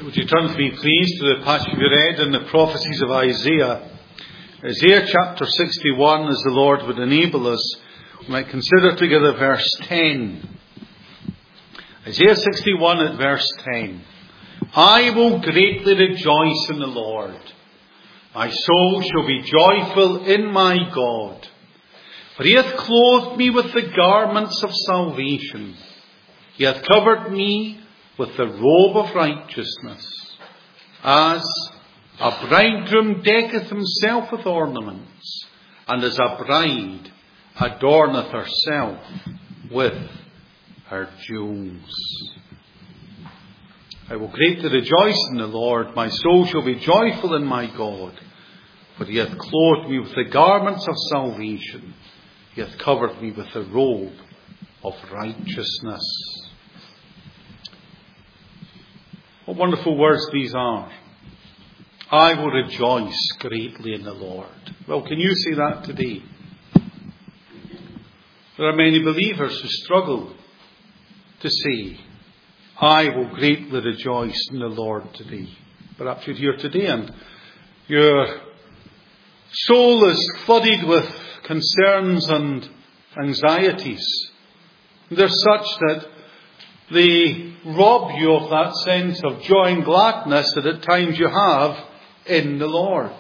Would you turn to me, please, to the passage we read in the prophecies of Isaiah. Isaiah chapter 61, as the Lord would enable us, we might consider together verse 10. Isaiah 61 at verse 10. I will greatly rejoice in the Lord. My soul shall be joyful in my God. For he hath clothed me with the garments of salvation. He hath covered me with the robe of righteousness, as a bridegroom decketh himself with ornaments, and as a bride adorneth herself with her jewels. I will greatly rejoice in the Lord. My soul shall be joyful in my God. For he hath clothed me with the garments of salvation. He hath covered me with the robe of righteousness. What wonderful words these are. I will rejoice greatly in the Lord. Well, can you say that today? There are many believers who struggle to say, I will greatly rejoice in the Lord today. Perhaps you're here today and your soul is flooded with concerns and anxieties. They're such that they rob you of that sense of joy and gladness that at times you have in the Lord.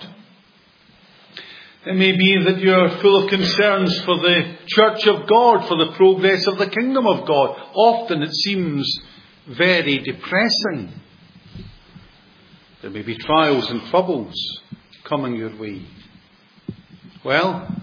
It may be that you're full of concerns for the church of God, for the progress of the kingdom of God. Often it seems very depressing. There may be trials and troubles coming your way. Well,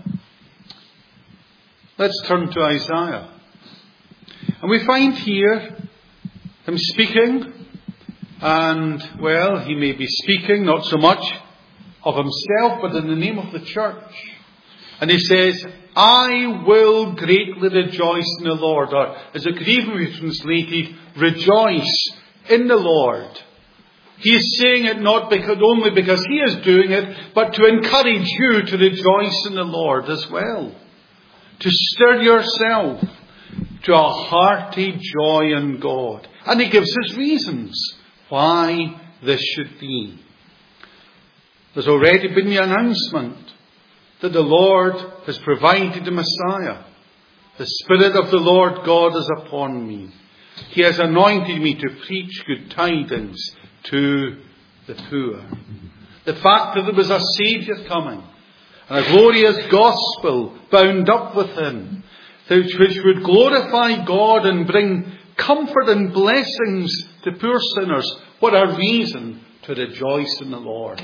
let's turn to Isaiah. And we find here him speaking, and, well, he may be speaking not so much of himself, but in the name of the church. And he says, I will greatly rejoice in the Lord. Or, as it could even be translated, rejoice in the Lord. He is saying it not only because he is doing it, but to encourage you to rejoice in the Lord as well. To stir yourself to a hearty joy in God. And he gives us reasons why this should be. There's already been the announcement that the Lord has provided the Messiah. The Spirit of the Lord God is upon me. He has anointed me to preach good tidings to the poor. The fact that there was a Saviour coming, and a glorious gospel bound up with him, which would glorify God and bring comfort and blessings to poor sinners. What a reason to rejoice in the Lord.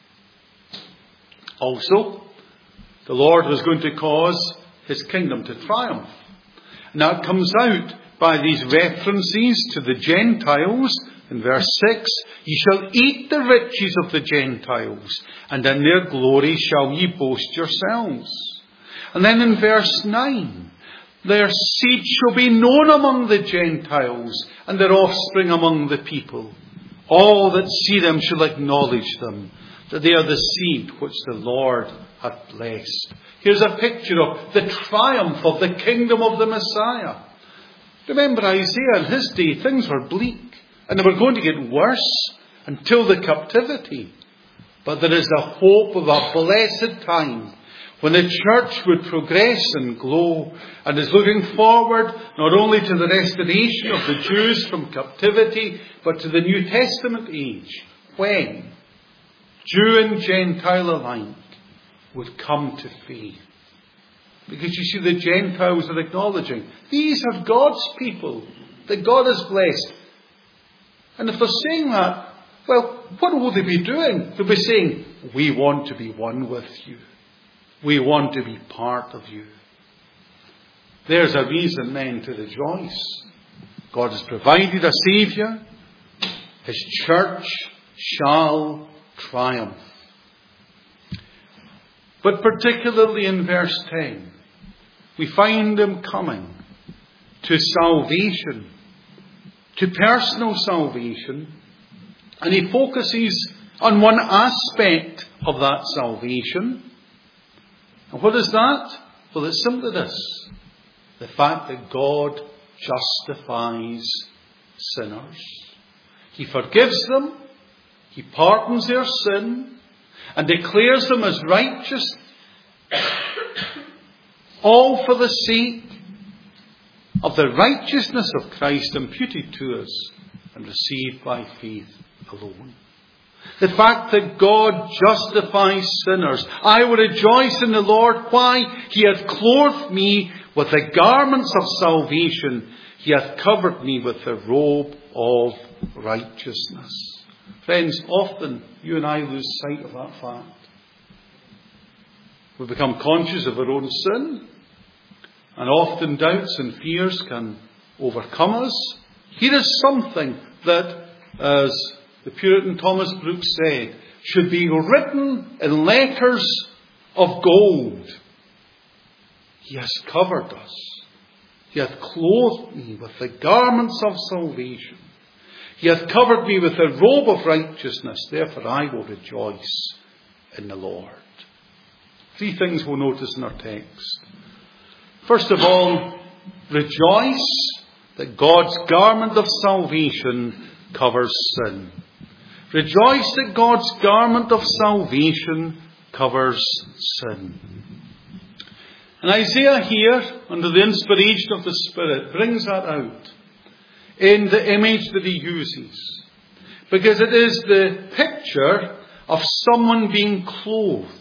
Also, the Lord was going to cause his kingdom to triumph. And that comes out by these references to the Gentiles. In verse 6, ye shall eat the riches of the Gentiles, and in their glory shall ye boast yourselves. And then in verse 9, their seed shall be known among the Gentiles, and their offspring among the people. All that see them shall acknowledge them, that they are the seed which the Lord hath blessed. Here's a picture of the triumph of the kingdom of the Messiah. Remember Isaiah in his day, things were bleak, and they were going to get worse until the captivity. But there is a hope of a blessed time when the church would progress and grow, and is looking forward not only to the restoration of the Jews from captivity, but to the New Testament age, when Jew and Gentile alike would come to faith. Because you see, the Gentiles are acknowledging, these are God's people that God has blessed. And if they're saying that, well, what will they be doing? They'll be saying, we want to be one with you. We want to be part of you. There's a reason then to rejoice. God has provided a Saviour. His church shall triumph. But particularly in verse 10, we find him coming to salvation, to personal salvation, and he focuses on one aspect of that salvation. And what is that? Well, it's simply this: the fact that God justifies sinners. He forgives them, He pardons their sin, and declares them as righteous, all for the sake of the righteousness of Christ imputed to us and received by faith alone. The fact that God justifies sinners. I will rejoice in the Lord. Why? He hath clothed me with the garments of salvation. He hath covered me with the robe of righteousness. Friends, often you and I lose sight of that fact. We become conscious of our own sin, and often doubts and fears can overcome us. Here is something that, as the Puritan Thomas Brooks said, should be written in letters of gold. He has covered us. He hath clothed me with the garments of salvation. He hath covered me with the robe of righteousness. Therefore I will rejoice in the Lord. 3 things we'll notice in our text. First of all, rejoice that God's garment of salvation covers sin. Rejoice that God's garment of salvation covers sin. And Isaiah here, under the inspiration of the Spirit, brings that out in the image that he uses. Because it is the picture of someone being clothed.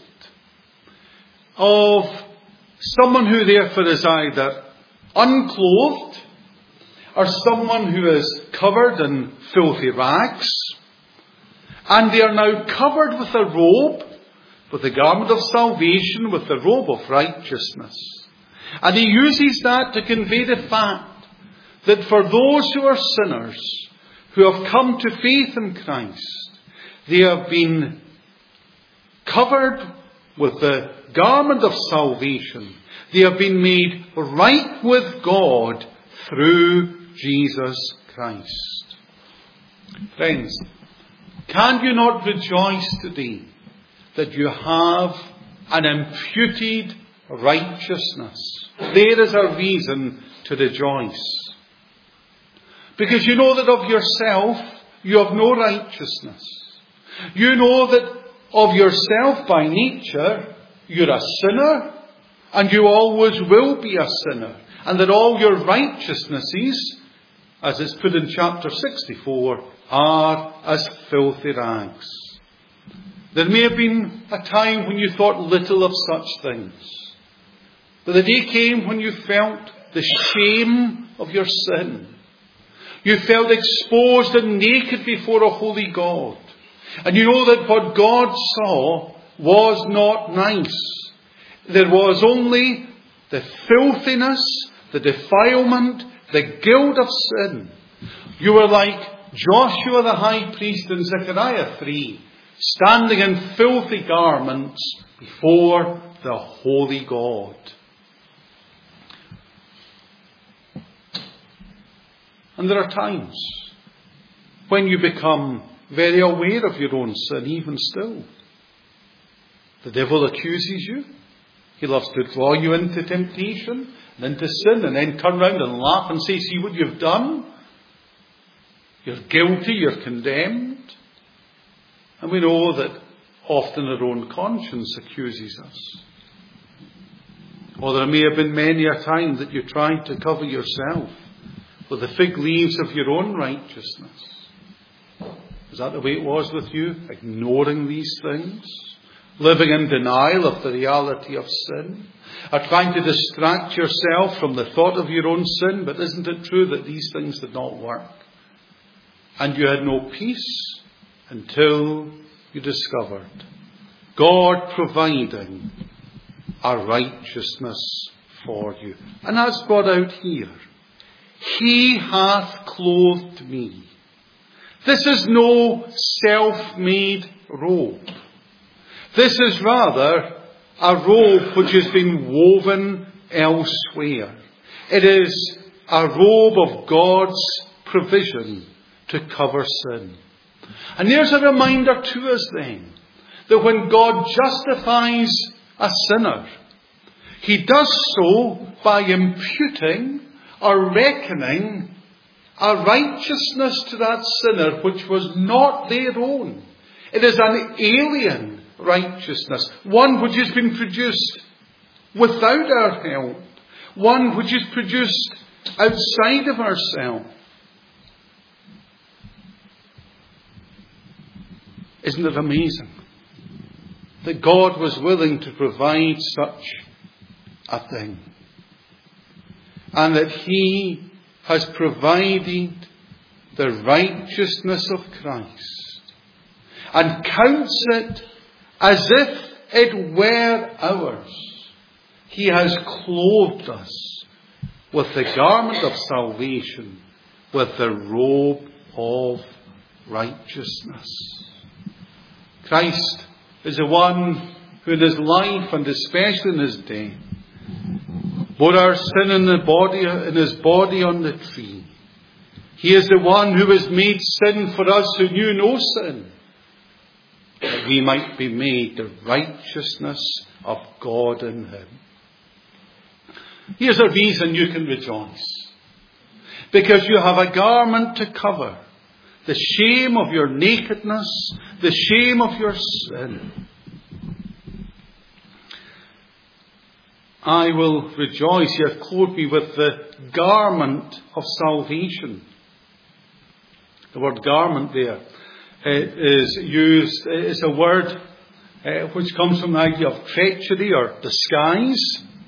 Of someone who therefore is either unclothed or someone who is covered in filthy rags. And they are now covered with a robe, with the garment of salvation, with the robe of righteousness. And he uses that to convey the fact that for those who are sinners, who have come to faith in Christ, they have been covered with the garment of salvation. They have been made right with God through Jesus Christ. Friends, can you not rejoice today that you have an imputed righteousness? There is a reason to rejoice. Because you know that of yourself you have no righteousness. You know that of yourself by nature you're a sinner, and you always will be a sinner. And that all your righteousnesses, as it's put in chapter 64, are as filthy rags. There may have been a time when you thought little of such things. But the day came when you felt the shame of your sin. You felt exposed and naked before a holy God. And you know that what God saw was not nice. There was only the filthiness, the defilement, the guilt of sin. You were like Joshua the high priest in Zechariah 3, standing in filthy garments before the holy God. And there are times when you become very aware of your own sin, even still. The devil accuses you. He loves to draw you into temptation and into sin, and then turn around and laugh and say, see what you've done? You're guilty, you're condemned. And we know that often our own conscience accuses us. Or there may have been many a time that you tried to cover yourself with the fig leaves of your own righteousness. Is that the way it was with you? Ignoring these things? Living in denial of the reality of sin? Or trying to distract yourself from the thought of your own sin? But isn't it true that these things did not work? And you had no peace until you discovered God providing a righteousness for you. And that's brought out here. He hath clothed me. This is no self-made robe. This is rather a robe which has been woven elsewhere. It is a robe of God's provision to cover sin. And there's a reminder to us then that when God justifies a sinner, He does so by imputing or reckoning a righteousness to that sinner which was not their own. It is an alien righteousness, one which has been produced without our help, one which is produced outside of ourselves. Isn't it amazing that God was willing to provide such a thing? And that He has provided the righteousness of Christ and counts it as if it were ours. He has clothed us with the garment of salvation, with the robe of righteousness. Christ is the one who in His life and especially in His death bore our sin in His body on the tree. He is the one who was made sin for us who knew no sin, that we might be made the righteousness of God in Him. Here's a reason you can rejoice. Because you have a garment to cover the shame of your nakedness, the shame of your sin. I will rejoice. You have clothed me with the garment of salvation. The word garment there is used, it's a word which comes from the idea of treachery or disguise.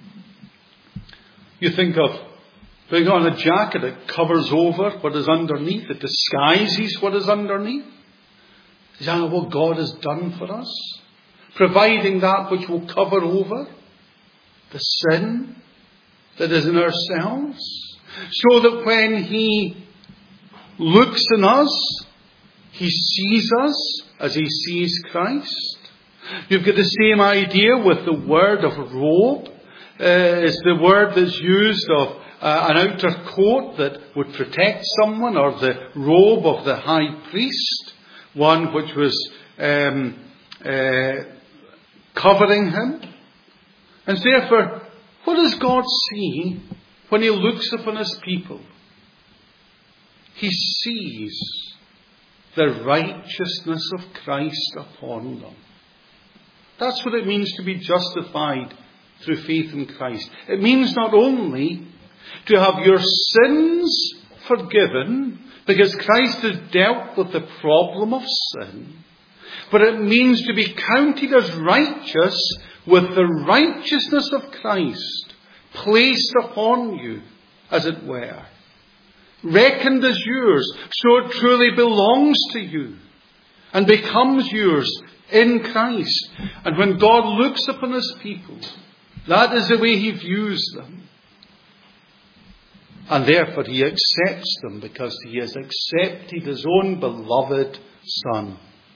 You think of putting on a jacket that covers over what is underneath, it disguises what is underneath. Is that what God has done for us? Providing that which will cover over the sin that is in ourselves, so that when He looks in us, He sees us as He sees Christ. You've got the same idea with the word of robe. It's the word that's used of an outer coat that would protect someone, or the robe of the high priest, one which was covering him. And therefore, what does God see when He looks upon His people? He sees the righteousness of Christ upon them. That's what it means to be justified through faith in Christ. It means not only to have your sins forgiven, because Christ has dealt with the problem of sin, but it means to be counted as righteous with the righteousness of Christ placed upon you, as it were. Reckoned as yours, so it truly belongs to you and becomes yours in Christ. And when God looks upon His people, that is the way He views them. And therefore He accepts them, because He has accepted His own beloved Son.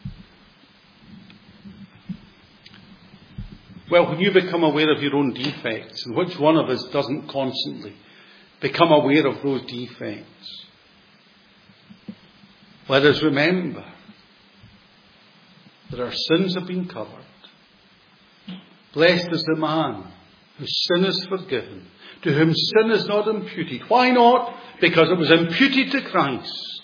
Well, when you become aware of your own defects, and which one of us doesn't constantly become aware of those defects, let us remember that our sins have been covered. Blessed is the man whose sin is forgiven, to whom sin is not imputed. Why not? Because it was imputed to Christ.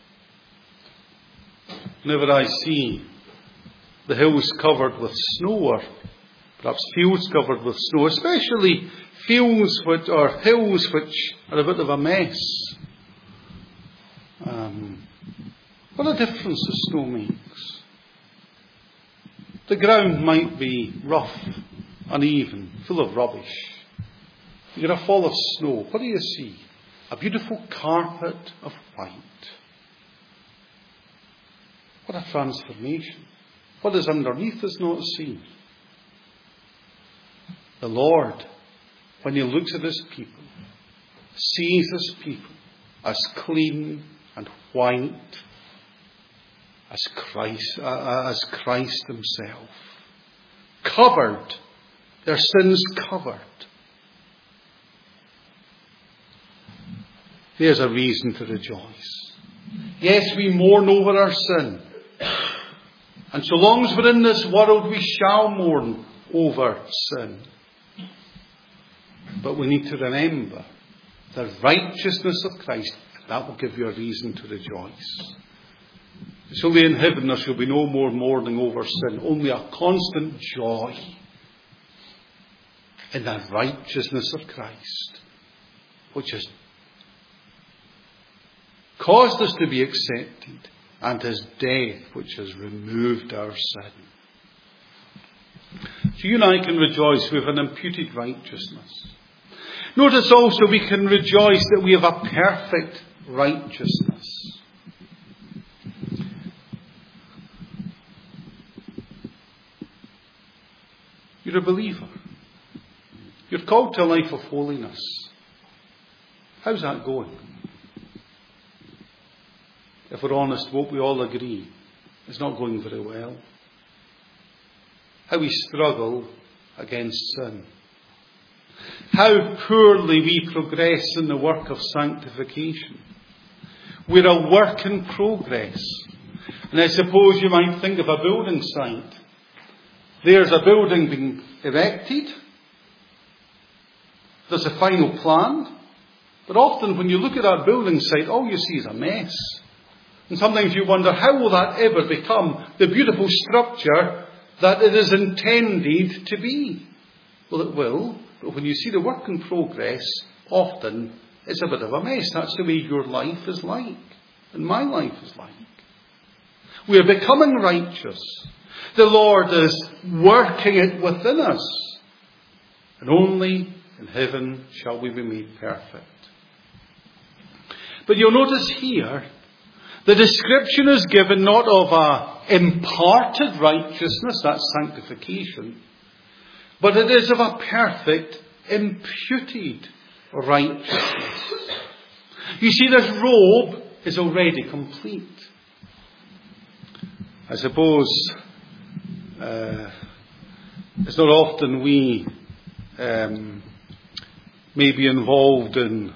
Whenever I see the hills covered with snow, or perhaps fields covered with snow, especially fields which or hills which are a bit of a mess, what a difference the snow makes. The ground might be rough, uneven, full of rubbish. You get a fall of snow. What do you see? A beautiful carpet of white. What a transformation. What is underneath is not seen. The Lord, when He looks at His people, sees His people as clean and white as Christ Himself. Covered, their sins covered. There's a reason to rejoice. Yes, we mourn over our sin. And so long as we're in this world, we shall mourn over sin. But we need to remember the righteousness of Christ That will give you a reason to rejoice. It's only in heaven there shall be no more mourning over sin, only a constant joy in the righteousness of Christ, which has caused us to be accepted, and his death, which has removed our sin. So you and I can rejoice we have an imputed righteousness. Notice also we can rejoice that we have a perfect righteousness. You're a believer. You're called to a life of holiness. How's that going? If we're honest, won't we all agree it's not going very well? How we struggle against sin. How poorly we progress in the work of sanctification. We're a work in progress. And I suppose you might think of a building site. There's a building being erected. There's a final plan. But often when you look at that building site, all you see is a mess. And sometimes you wonder, how will that ever become the beautiful structure that it is intended to be? Well, it will. But when you see the work in progress, often it's a bit of a mess. That's the way your life is like. And my life is like. We are becoming righteous. The Lord is working it within us. And only in heaven shall we be made perfect. But you'll notice here, the description is given not of a imparted righteousness, that's sanctification, but it is of a perfect, imputed righteousness. You see, this robe is already complete. I suppose it's not often we may be involved in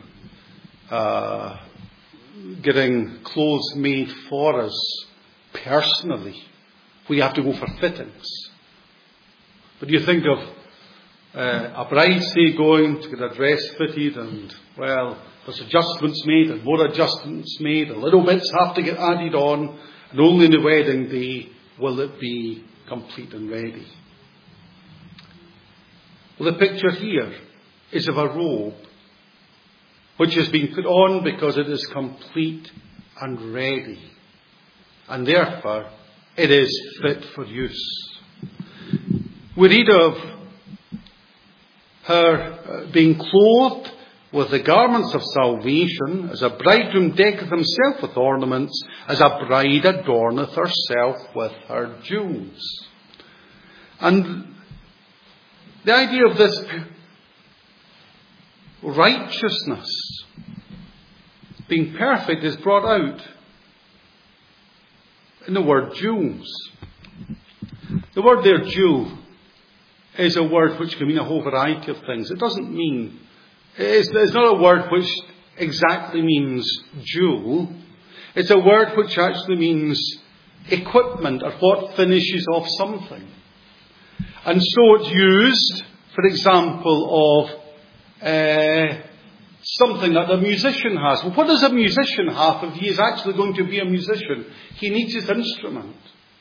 getting clothes made for us personally. We have to go for fittings. But you think of a bride, say, going to get a dress fitted, and, well, there's adjustments made and more adjustments made, and little bits have to get added on, and only on the wedding day will it be complete and ready. Well, the picture here is of a robe which has been put on because it is complete and ready, and therefore it is fit for use. We read of her being clothed with the garments of salvation, as a bridegroom decketh himself with ornaments, as a bride adorneth herself with her jewels. And the idea of this righteousness being perfect is brought out in the word jewels. The word there, jewel, is a word which can mean a whole variety of things. It doesn't mean, it's not a word which exactly means jewel. It's a word which actually means equipment, or what finishes off something. And so it's used, for example, of something that a musician has. Well, what does a musician have if he is actually going to be a musician? He needs his instrument.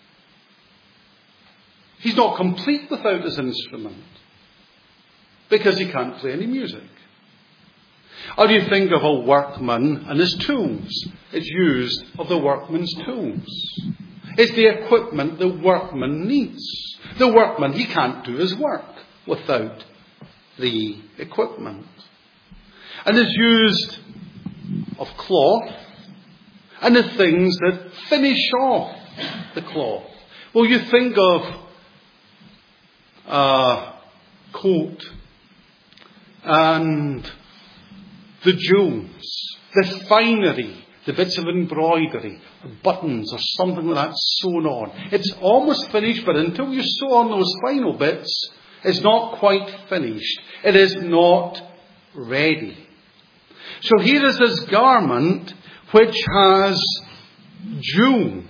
He's not complete without his instrument, because he can't play any music. Or you think of a workman and his tools. It's used of the workman's tools. It's the equipment the workman needs. The workman, he can't do his work without the equipment. And it's used of cloth and the things that finish off the cloth. Well, you think of a coat and the jewels, the finery, the bits of embroidery, buttons or something like that sewn on. It's almost finished, but until you sew on those final bits, it's not quite finished. It is not ready. So here is this garment which has jewels.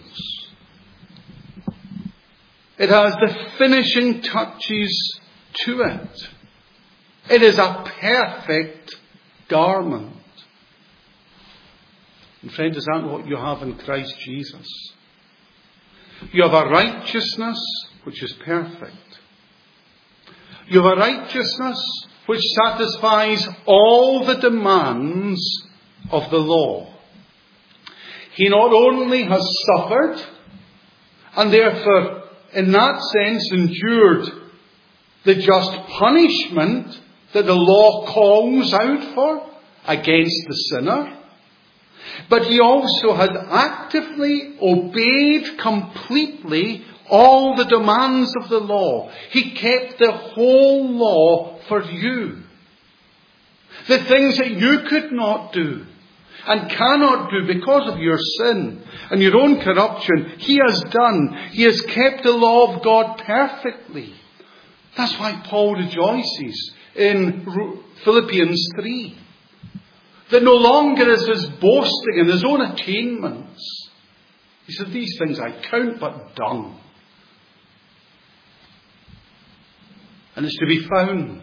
It has the finishing touches to it. It is a perfect garment. And friend, is that what you have in Christ Jesus? You have a righteousness which is perfect. You have a righteousness which satisfies all the demands of the law. He not only has suffered, and therefore, in that sense, endured the just punishment that the law calls out for against the sinner, but he also had actively obeyed completely all the demands of the law. He kept the whole law for you. The things that you could not do and cannot do because of your sin and your own corruption, he has done. He has kept the law of God perfectly. That's why Paul rejoices in Philippians 3. That no longer is his boasting in his own attainments. He said, these things I count but dung. And it's to be found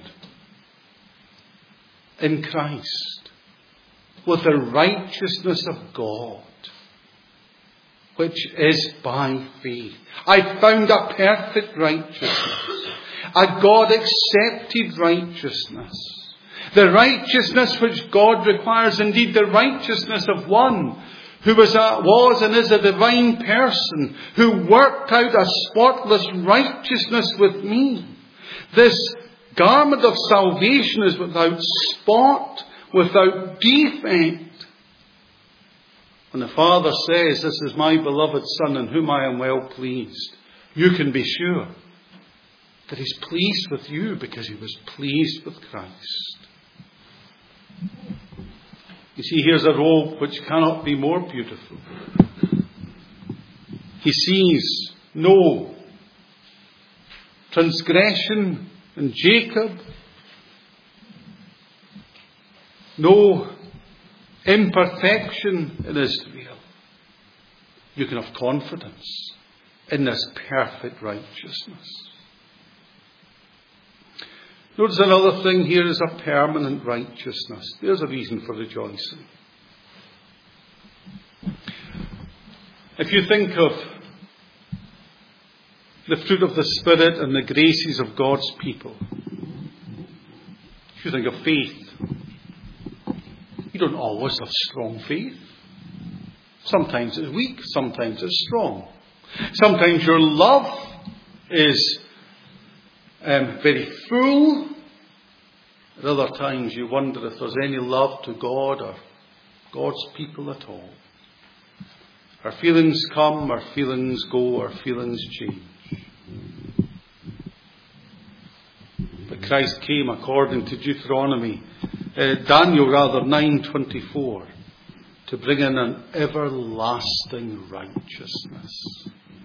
in Christ with the righteousness of God, which is by faith. I found a perfect righteousness, a God-accepted righteousness. The righteousness which God requires, indeed the righteousness of one who was and is a divine person, who worked out a spotless righteousness with me. This garment of salvation is without spot, without defect. When the Father says, this is my beloved Son in whom I am well pleased, you can be sure that he's pleased with you because he was pleased with Christ. You see, here's a robe which cannot be more beautiful. He sees no transgression in Jacob, no imperfection in Israel. You can have confidence in this perfect righteousness. Notice another thing here is a permanent righteousness. There's a reason for rejoicing. If you think of the fruit of the Spirit and the graces of God's people, if you think of faith, you don't always have strong faith. Sometimes it's weak, sometimes it's strong. Sometimes your love is very full. At other times you wonder if there's any love to God or God's people at all. Our feelings come, our feelings go, our feelings change. But Christ came according to Daniel 9:24 to bring in an everlasting righteousness.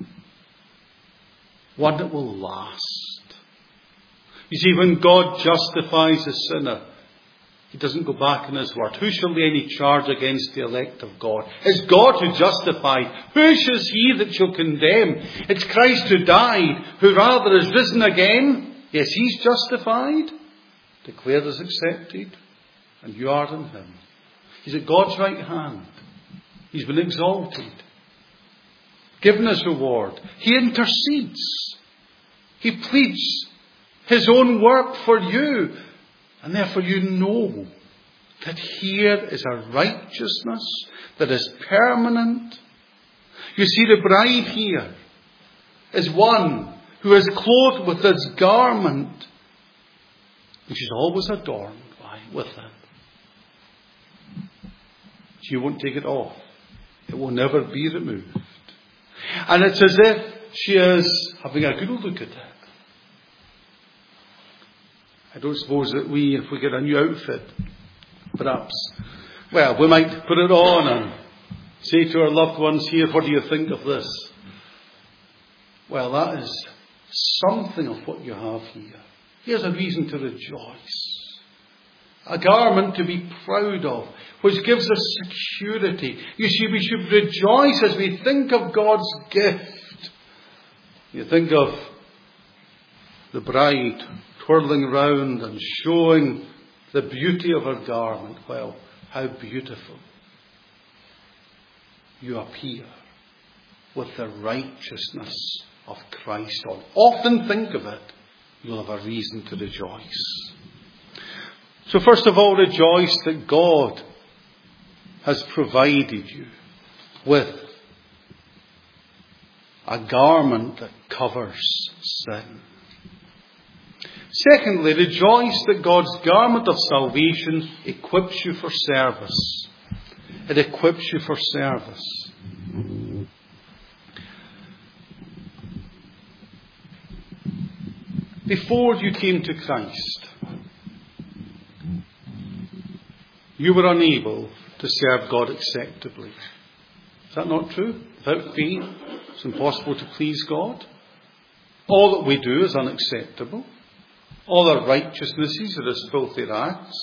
One that will last. You see, when God justifies a sinner, he doesn't go back in his word. Who shall lay any charge against the elect of God? It's God who justified. Who is he that shall condemn? It's Christ who died, who rather is risen again. Yes, he's justified, declared as accepted, and you are in him. He's at God's right hand. He's been exalted, given his reward. He intercedes. He pleads his own work for you. And therefore you know that here is a righteousness that is permanent. You see, the bride here is one who is clothed with this garment, and she's always adorned with it. She won't take it off. It will never be removed. And it's as if she is having a good look at it. I don't suppose that if we get a new outfit, perhaps, we might put it on and say to our loved ones here, what do you think of this? Well, that is something of what you have here. Here's a reason to rejoice. A garment to be proud of, which gives us security. You see, we should rejoice as we think of God's gift. You think of the bride twirling round and showing the beauty of her garment. Well, how beautiful. you appear with the righteousness of Christ on. Often think of it, you'll have a reason to rejoice. So first of all, rejoice that God has provided you with a garment that covers sin. Secondly, rejoice that God's garment of salvation equips you for service. It equips you for service. Before you came to Christ, you were unable to serve God acceptably. Is that not true? Without faith, it's impossible to please God. All that we do is unacceptable. All our righteousnesses are as filthy rags.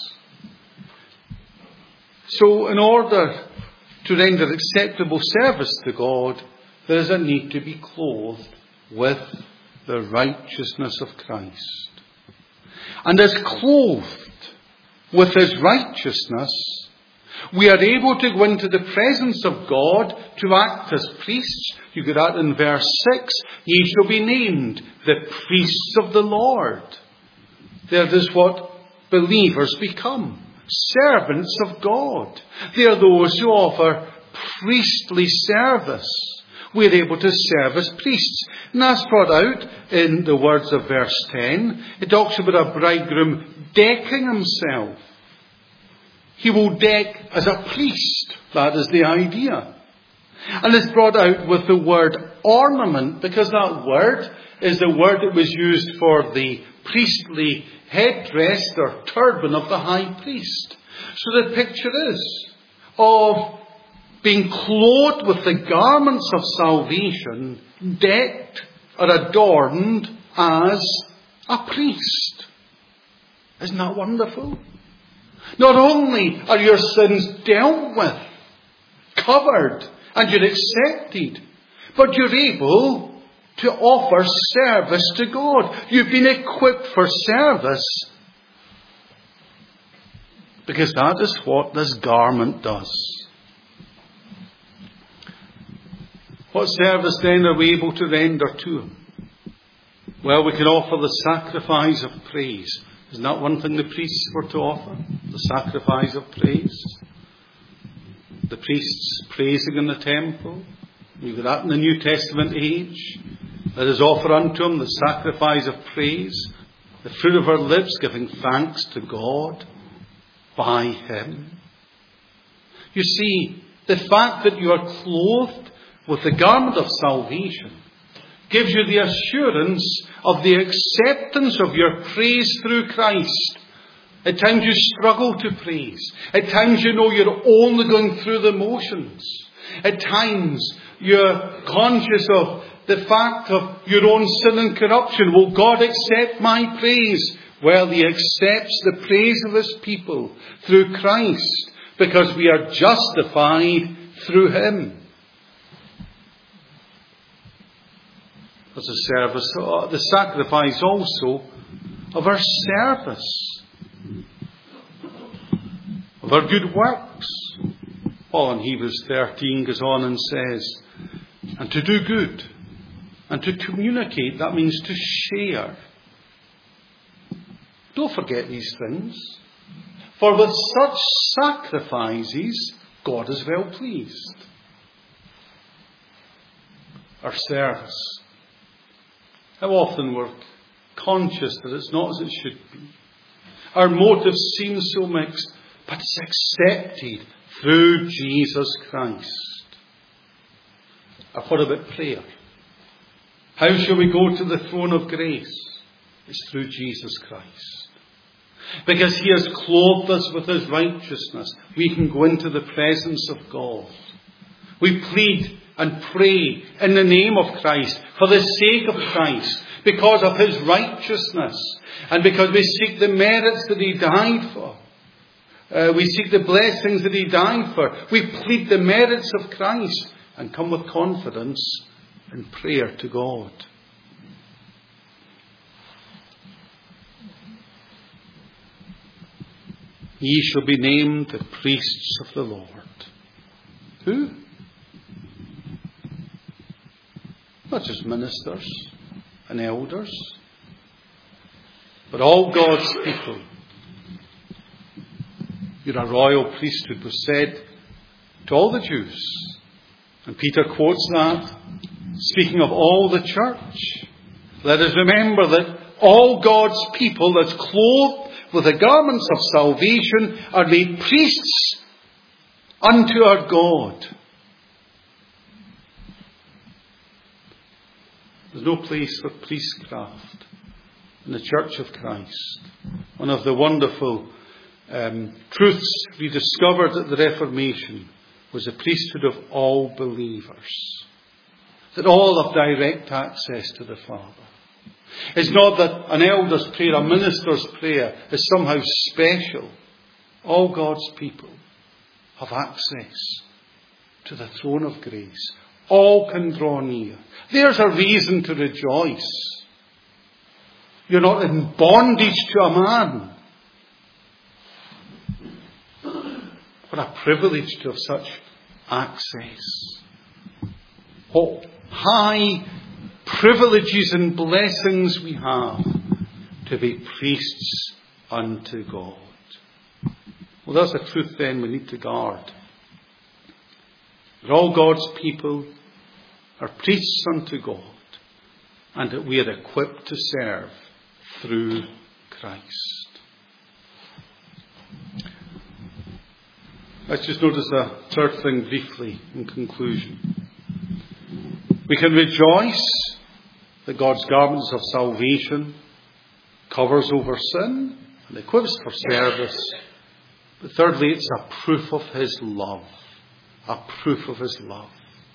So in order to render acceptable service to God, there is a need to be clothed with the righteousness of Christ. And as clothed with His righteousness, we are able to go into the presence of God to act as priests. You get that in verse 6. Ye shall be named the priests of the Lord. That is what believers become. Servants of God. They are those who offer priestly service. We're able to serve as priests. And that's brought out in the words of verse 10. It talks about a bridegroom decking himself. He will deck as a priest. That is the idea. And it's brought out with the word ornament, because that word is the word that was used for the priestly headdress or turban of the high priest. So the picture is of being clothed with the garments of salvation, decked or adorned as a priest. Isn't that wonderful? Not only are your sins dealt with, covered, and you're accepted, but you're able to offer service to God. You've been equipped for service, because that is what this garment does. What service then are we able to render to Him? Well, we can offer the sacrifice of praise. Isn't that one thing the priests were to offer? The sacrifice of praise. The priests praising in the temple. We've got that in the New Testament age. Let us offer unto Him the sacrifice of praise, the fruit of our lips, giving thanks to God by Him. You see, the fact that you are clothed with the garment of salvation gives you the assurance of the acceptance of your praise through Christ. At times you struggle to praise. At times you know you're only going through the motions. At times you're conscious of the fact of your own sin and corruption. Will God accept my praise? Well, He accepts the praise of His people through Christ, because we are justified through Him. As a service, the sacrifice also of our service, of our good works. Paul in Hebrews 13 goes on and says, and to do good, and to communicate, that means to share. Don't forget these things. For with such sacrifices, God is well pleased. Our service. How often we're conscious that it's not as it should be. Our motives seem so mixed, but it's accepted through Jesus Christ. And what about prayer? How shall we go to the throne of grace? It's through Jesus Christ. Because He has clothed us with His righteousness, we can go into the presence of God. We plead and pray in the name of Christ, for the sake of Christ, because of His righteousness, and because we seek the merits that He died for. We seek the blessings that He died for. We plead the merits of Christ and come with confidence in prayer to God. Ye shall be named the priests of the Lord. Who? not just ministers and elders, but all God's people. You're a royal priesthood, was said to all the Jews. And Peter quotes that, speaking of all the church. Let us remember that all God's people that's clothed with the garments of salvation are made priests unto our God. There's no place for priestcraft in the Church of Christ. One of the wonderful truths we discovered at the Reformation was the priesthood of all believers. That all have direct access to the Father. It's not that an elder's prayer, a minister's prayer is somehow special. All God's people have access to the throne of grace. All can draw near. There's a reason to rejoice. You're not in bondage to a man. What a privilege to have such access. What high privileges and blessings we have to be priests unto God. Well, that's a truth then we need to guard. That all God's people are priests unto God, and that we are equipped to serve through Christ. Let's just notice a third thing briefly in conclusion. We can rejoice that God's garments of salvation covers over sin and equips for service. But thirdly, it's a proof of His love. A proof of His love.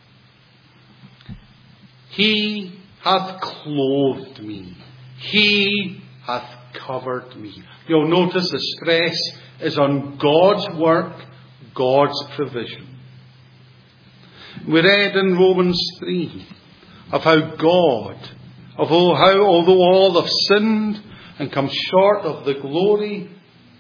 He hath clothed me. He hath covered me. You'll notice the stress is on God's work, God's provision. We read in Romans 3 of how God, although all have sinned and come short of the glory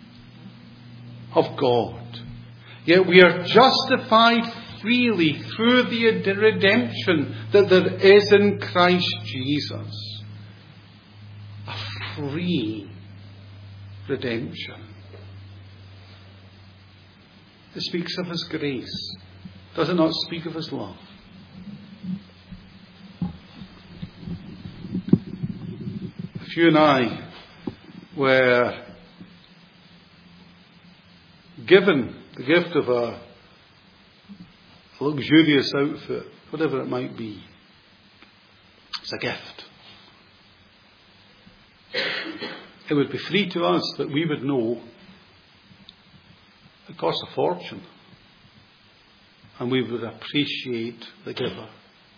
of God, yet we are justified freely through the redemption that there is in Christ Jesus. A free redemption. It speaks of His grace. Does it not speak of His love? If you and I were given the gift of a luxurious outfit, whatever it might be, it's a gift. It would be free to us that we would know it costs a fortune. And we would appreciate the giver.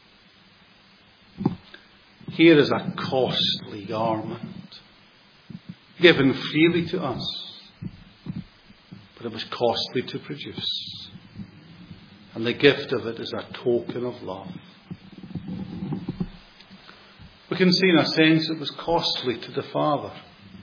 Here is a costly garment given freely to us, but it was costly to produce. And the gift of it is a token of love. We can see in a sense it was costly to the Father.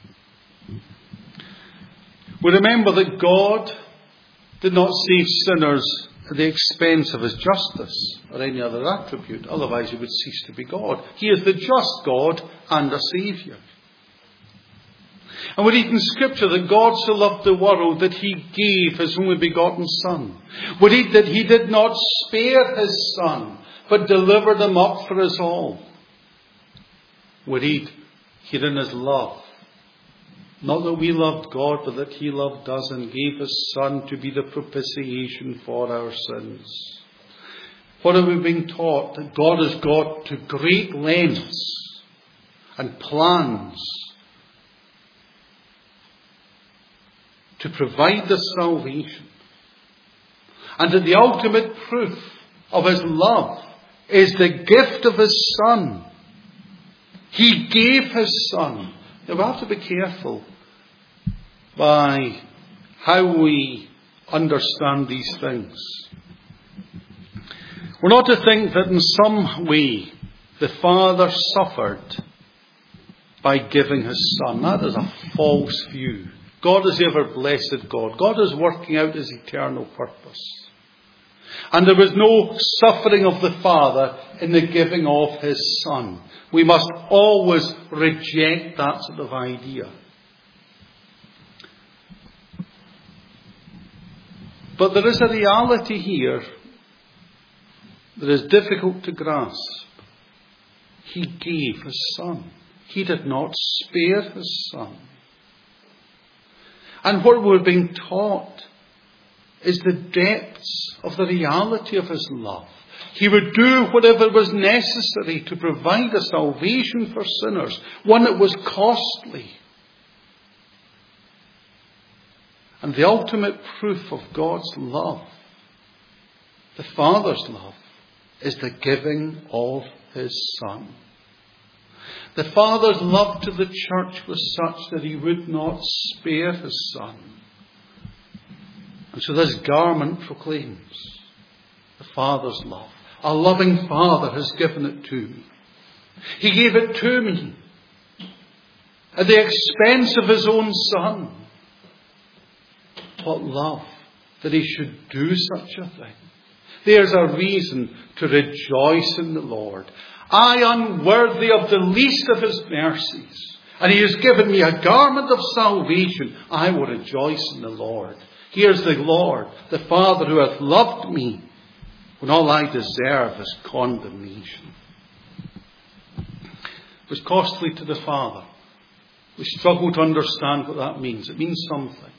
We remember that God did not save sinners at the expense of His justice or any other attribute. Otherwise He would cease to be God. He is the just God and a Saviour. And we read in Scripture that God so loved the world that He gave His only begotten Son. We read that He did not spare His Son, but delivered Him up for us all. We read here in His love, not that we loved God, but that He loved us and gave His Son to be the propitiation for our sins. What are we being taught? That God has got to great lengths and plans to provide this salvation. And that the ultimate proof of His love is the gift of His Son. He gave His Son. Now we have to be careful by how we understand these things. We're not to think that in some way the Father suffered by giving His Son. That is a false view. God is ever blessed God. God is working out His eternal purpose. And there was no suffering of the Father in the giving of his Son. We must always reject that sort of idea. But there is a reality here that is difficult to grasp. He gave his Son. He did not spare his Son. And what we're being taught is the depths of the reality of his love. He would do whatever was necessary to provide a salvation for sinners, one that was costly. And the ultimate proof of God's love, the Father's love, is the giving of his Son. The Father's love to the church was such that he would not spare his Son. And so this garment proclaims the Father's love. A loving Father has given it to me. He gave it to me at the expense of his own Son. What love that he should do such a thing. There's a reason to rejoice in the Lord. I, unworthy of the least of his mercies, and he has given me a garment of salvation, I will rejoice in the Lord. Here's the Lord, the Father who hath loved me, when all I deserve is condemnation. It was costly to the Father. We struggle to understand what that means. It means something.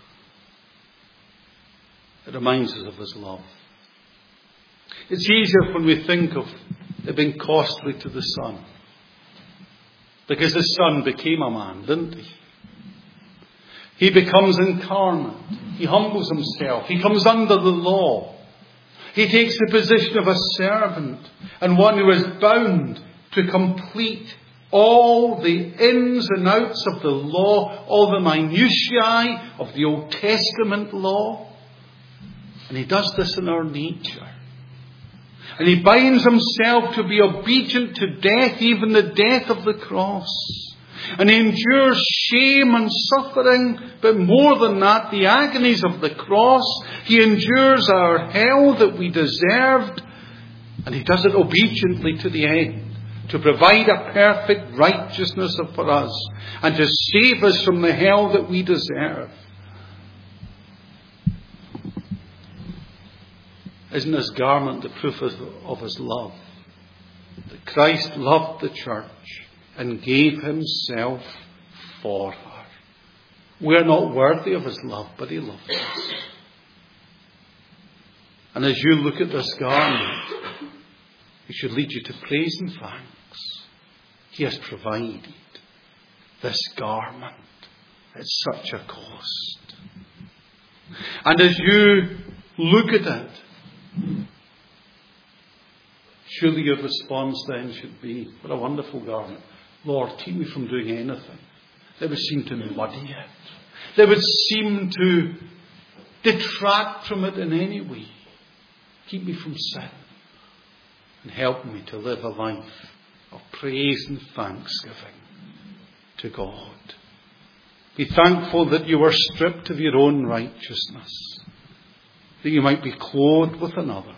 It reminds us of his love. It's easier when we think of it being costly to the Son. Because the Son became a man, didn't he? He becomes incarnate. He humbles himself. He comes under the law. He takes the position of a servant and one who is bound to complete all the ins and outs of the law, all the minutiae of the Old Testament law. And he does this in our nature. And he binds himself to be obedient to death, even the death of the cross. And he endures shame and suffering, but more than that, the agonies of the cross. He endures our hell that we deserved. And he does it obediently to the end, to provide a perfect righteousness for us, and to save us from the hell that we deserve. Isn't this garment the proof of his love? That Christ loved the church and gave himself for her. We're not worthy of his love, but he loved us. And as you look at this garment, it should lead you to praise and thanks. He has provided this garment at such a cost. And as you look at it, surely your response then should be, what a wonderful garment. Lord, keep me from doing anything that would seem to muddy it, that would seem to detract from it in any way. Keep me from sin and help me to live a life of praise and thanksgiving to God. Be thankful that you were stripped of your own righteousness, that you might be clothed with another's,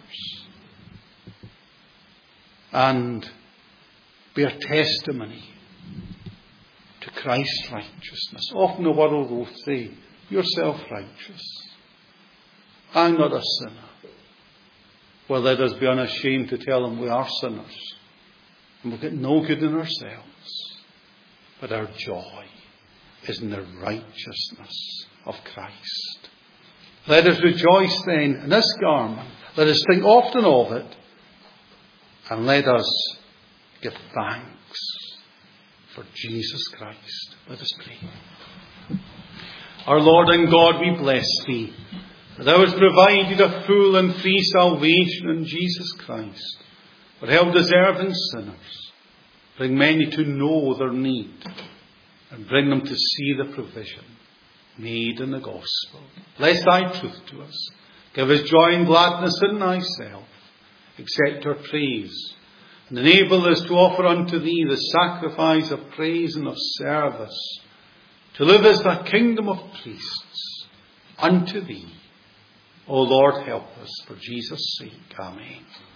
and bear testimony to Christ's righteousness. Often the world will say, you're self-righteous. I'm not a sinner. Well, let us be unashamed to tell them we are sinners. And we've got no good in ourselves. But our joy is in the righteousness of Christ. Let us rejoice then in this garment. Let us think often of it. And let us give thanks for Jesus Christ. Let us pray. Our Lord and God, we bless thee, that thou hast provided a full and free salvation in Jesus Christ, for help deserving sinners. Bring many to know their need, and bring them to see the provision made in the gospel. Bless thy truth to us. Give us joy and gladness in thyself. Accept our praise, and enable us to offer unto thee the sacrifice of praise and of service, to live as the kingdom of priests unto thee, O Lord, help us for Jesus' sake. Amen.